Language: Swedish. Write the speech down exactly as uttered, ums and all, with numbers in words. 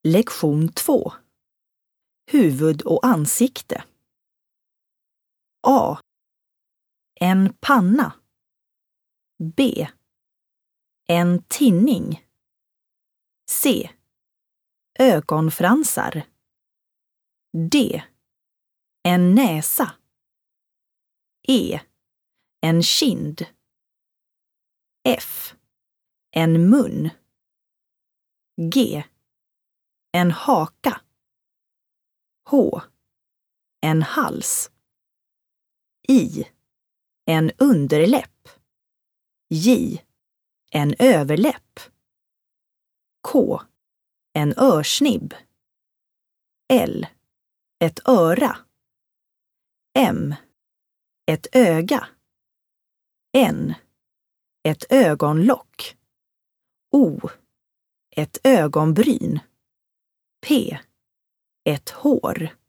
Lektion två. Huvud och ansikte. A. En panna. B. En tinning. C. Ögonfransar. D. En näsa. E. En kind. F. En mun. G. En haka. H. En hals. I. En underläpp. J. En överläpp. K. En örsnibb. L. Ett öra. M. Ett öga. N. Ett ögonlock. O. Ett ögonbryn. P. Ett hår.